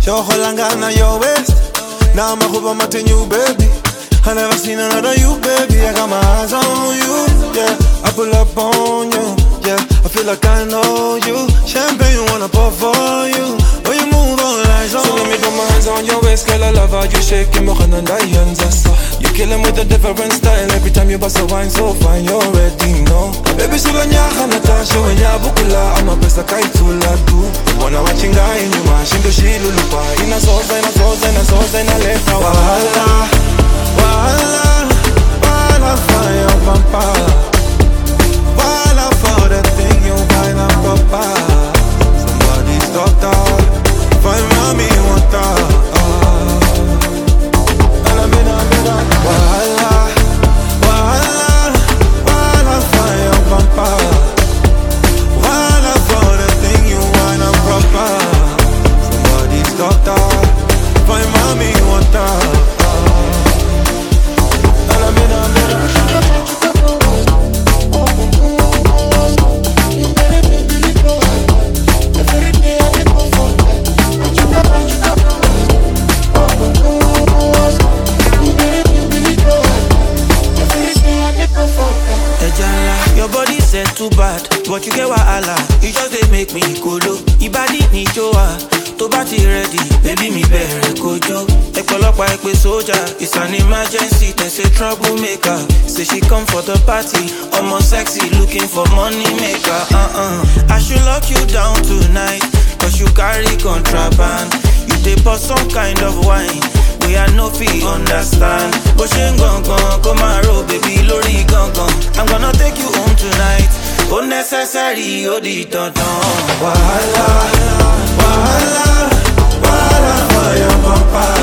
Yo holangana your waist. Now I'm a hoop, I'm a new baby. I never seen another you, baby. I got my eyes on you, yeah. I pull up on you, yeah. I feel like I know you. Champagne wanna pour for you. When you move on like so. So let me put my hands on your waist, girl. I love how you shake it, more than you killing with a different style. Every time you bust a wine so fine, you already know. Baby, sula nyaha natasha wenya bukula. I'm a best I kai tula do. Wanna watching guy in you, man. Shindo shilulupa. Ina soza, ina soza, ina soza, ina lefa. Wala fire pampa. Wala for that thing you find a papa. Somebody's doctor. Find mommy water. Wala fire pampa. Wala for that thing you find a papa. Somebody's doctor. Find mommy water. Your body said too bad, but you get wahala. You just dey make me kolo. Ibadi ni joa, to bati ready, baby me bere kojo. Ekolopa ekpe soldier, it's an emergency. They say troublemaker. Say she come for the party, almost sexy, looking for money maker. I should lock you down tonight, cause you carry contraband. You dey pour some kind of wine. We are no fee understand. But she gon' come and roll, baby, lori gon'. I'm gonna take you home tonight. Unnecessary, odi don. Wala fire pampa.